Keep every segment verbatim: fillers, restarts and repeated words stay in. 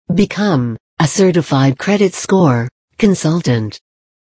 Become a certified credit score consultant.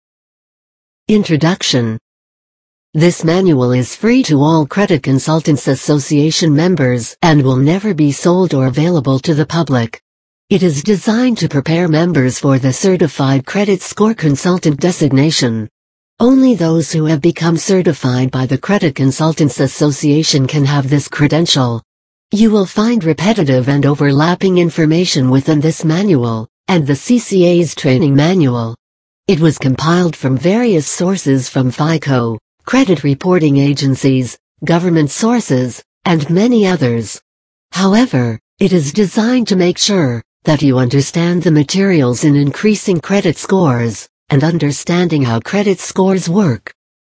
Introduction. This manual is free to all Credit Consultants Association members and will never be sold or available to the public. It is designed to prepare members for the Certified Credit Score Consultant designation. Only those who have become certified by the Credit Consultants Association can have this credential. You will find repetitive and overlapping information within this manual, and the C C A's training manual. It was compiled from various sources from FICO, credit reporting agencies, government sources, and many others. However, it is designed to make sure that you understand the materials in increasing credit scores, and understanding how credit scores work.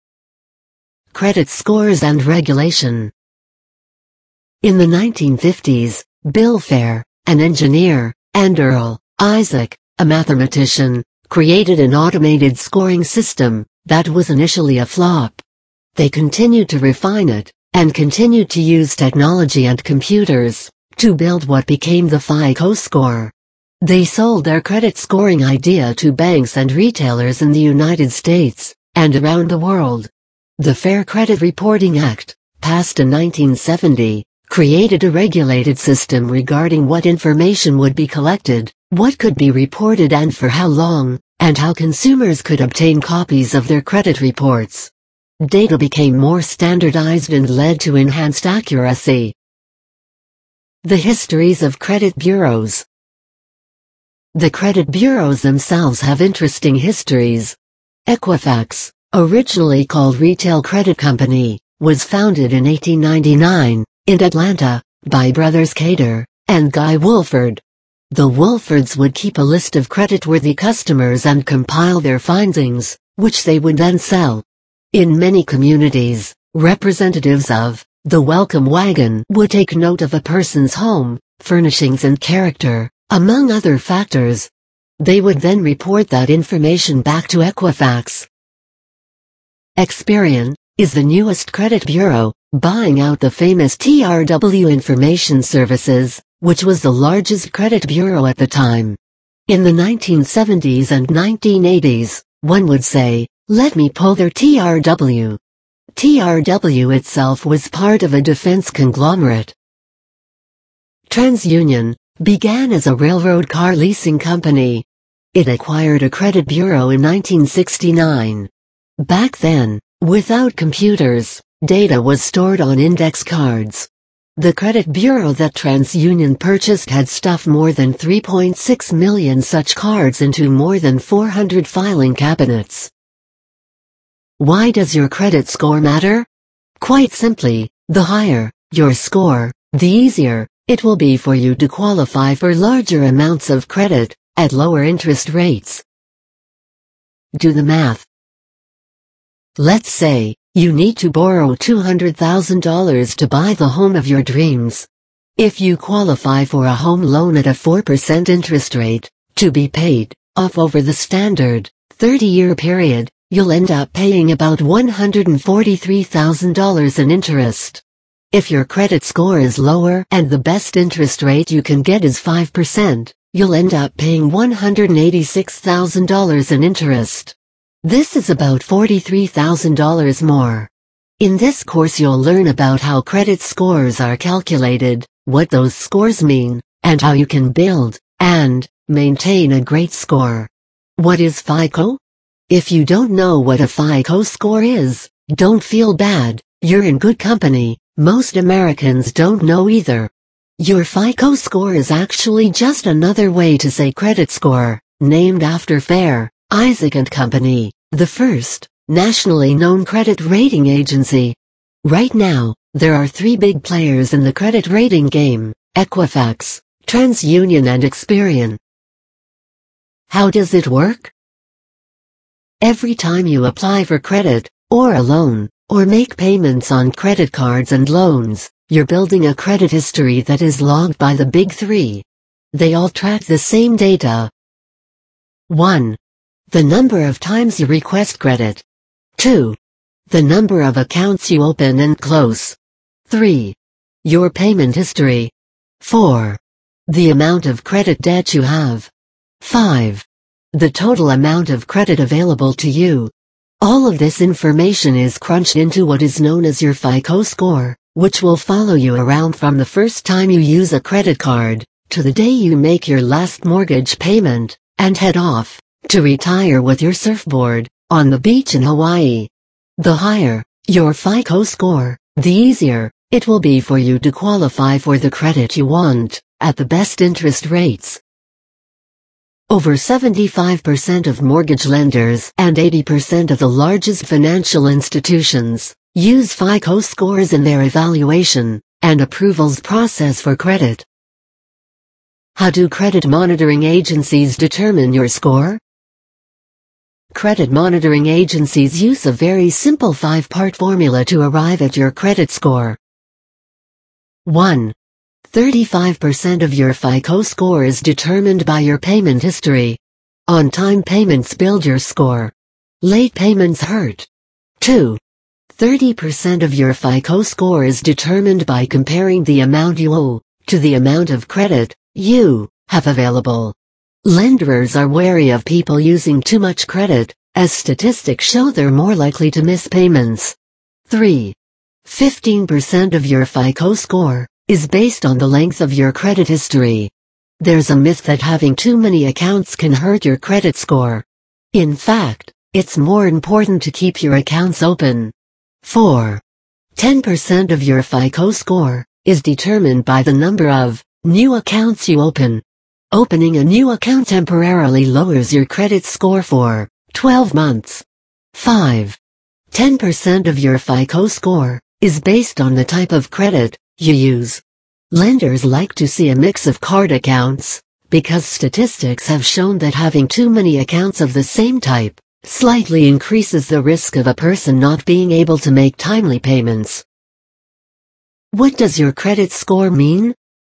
Credit scores and regulation. In the nineteen fifties, Bill Fair, an engineer, and Earl Isaac, a mathematician, created an automated scoring system that was initially a flop. They continued to refine it, and continued to use technology and computers to build what became the FICO score. They sold their credit scoring idea to banks and retailers in the United States and around the world. The Fair Credit Reporting Act, passed in nineteen seventy, created a regulated system regarding what information would be collected, what could be reported and for how long, and how consumers could obtain copies of their credit reports. Data became more standardized and led to enhanced accuracy. The histories of credit bureaus. The credit bureaus themselves have interesting histories. Equifax, originally called Retail Credit Company, was founded in eighteen ninety-nine, in Atlanta, by brothers Cater and Guy Wolford. The Wolfords would keep a list of creditworthy customers and compile their findings, which they would then sell. In many communities, representatives of the Welcome Wagon would take note of a person's home, furnishings and character, among other factors. They would then report that information back to Equifax. Experian is the newest credit bureau, buying out the famous T R W Information Services, which was the largest credit bureau at the time. In the nineteen seventies and nineteen eighties, one would say, "Let me pull their T R W." T R W itself was part of a defense conglomerate. TransUnion began as a railroad car leasing company. It acquired a credit bureau in nineteen sixty-nine. Back then, without computers, data was stored on index cards. The credit bureau that TransUnion purchased had stuffed more than three point six million such cards into more than four hundred filing cabinets. Why does your credit score matter? Quite simply, the higher your score, the easier it will be for you to qualify for larger amounts of credit at lower interest rates. Do the math. Let's say you need to borrow two hundred thousand dollars to buy the home of your dreams. If you qualify for a home loan at a four percent interest rate, to be paid off over the standard thirty-year period, you'll end up paying about one hundred forty-three thousand dollars in interest. If your credit score is lower and the best interest rate you can get is five percent, you'll end up paying one hundred eighty-six thousand dollars in interest. This is about forty-three thousand dollars more. In this course you'll learn about how credit scores are calculated, what those scores mean, and how you can build and maintain a great score. What is FICO? If you don't know what a FICO score is, don't feel bad, you're in good company. Most Americans don't know either. Your FICO score is actually just another way to say credit score, named after Fair, Isaac and Company, the first nationally known credit rating agency. Right now, there are three big players in the credit rating game: Equifax, TransUnion and Experian. How does it work? Every time you apply for credit, or a loan, or make payments on credit cards and loans, you're building a credit history that is logged by the big three. They all track the same data. one. The number of times you request credit. two. The number of accounts you open and close. three. Your payment history. four. The amount of credit debt you have. five. The total amount of credit available to you. All of this information is crunched into what is known as your FICO score, which will follow you around from the first time you use a credit card, to the day you make your last mortgage payment, and head off to retire with your surfboard on the beach in Hawaii. The higher your FICO score, the easier it will be for you to qualify for the credit you want, at the best interest rates. Over seventy-five percent of mortgage lenders and eighty percent of the largest financial institutions use FICO scores in their evaluation and approvals process for credit. How do credit monitoring agencies determine your score? Credit monitoring agencies use a very simple five-part formula to arrive at your credit score. one. thirty-five percent of your FICO score is determined by your payment history. On-time payments build your score. Late payments hurt. two. thirty percent of your FICO score is determined by comparing the amount you owe to the amount of credit you have available. Lenders are wary of people using too much credit, as statistics show they're more likely to miss payments. three. fifteen percent of your FICO score is based on the length of your credit history. There's a myth that having too many accounts can hurt your credit score. In fact, it's more important to keep your accounts open. four. ten percent of your FICO score is determined by the number of new accounts you open. Opening a new account temporarily lowers your credit score for twelve months. five. ten percent of your FICO score is based on the type of credit you use. Lenders like to see a mix of card accounts, because statistics have shown that having too many accounts of the same type slightly increases the risk of a person not being able to make timely payments. What does your credit score mean?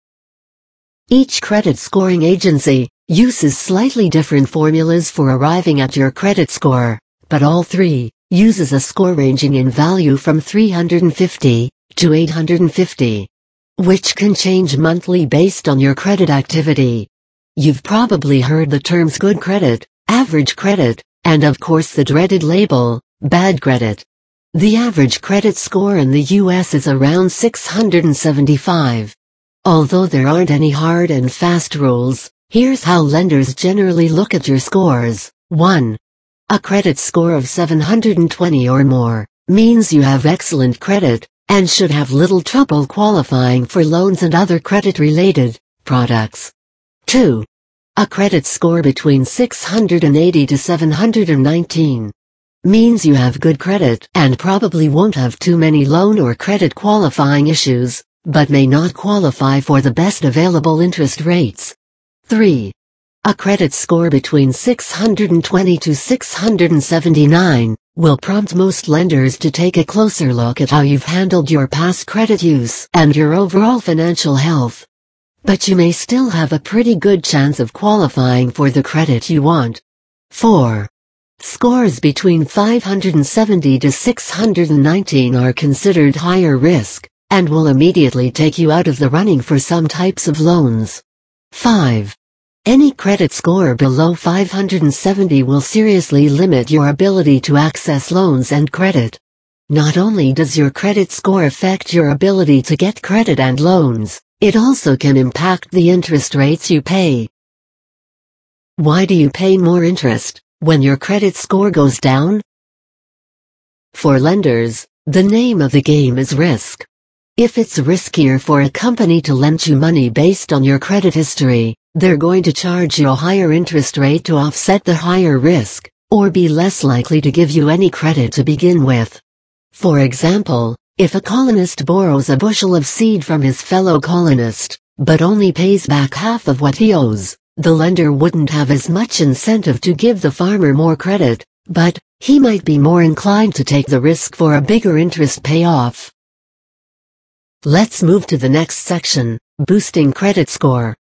Each credit scoring agency uses slightly different formulas for arriving at your credit score, but all three uses a score ranging in value from three hundred fifty to eight hundred fifty, which can change monthly based on your credit activity. You've probably heard the terms good credit, average credit, and of course the dreaded label, bad credit. The average credit score in the U S is around six hundred seventy-five. Although there aren't any hard and fast rules, here's how lenders generally look at your scores. one. A credit score of seven hundred twenty or more means you have excellent credit and should have little trouble qualifying for loans and other credit-related products. two. A credit score between six hundred eighty to seven hundred nineteen means you have good credit and probably won't have too many loan or credit qualifying issues, but may not qualify for the best available interest rates. three. A credit score between six hundred twenty to six hundred seventy-nine will prompt most lenders to take a closer look at how you've handled your past credit use and your overall financial health. But you may still have a pretty good chance of qualifying for the credit you want. four. Scores between five hundred seventy to six hundred nineteen are considered higher risk and will immediately take you out of the running for some types of loans. five. Any credit score below five hundred seventy will seriously limit your ability to access loans and credit. Not only does your credit score affect your ability to get credit and loans, it also can impact the interest rates you pay. Why do you pay more interest when your credit score goes down? For lenders, the name of the game is risk. If it's riskier for a company to lend you money based on your credit history, they're going to charge you a higher interest rate to offset the higher risk, or be less likely to give you any credit to begin with. For example, if a colonist borrows a bushel of seed from his fellow colonist, but only pays back half of what he owes, the lender wouldn't have as much incentive to give the farmer more credit, but he might be more inclined to take the risk for a bigger interest payoff. Let's move to the next section, boosting credit score.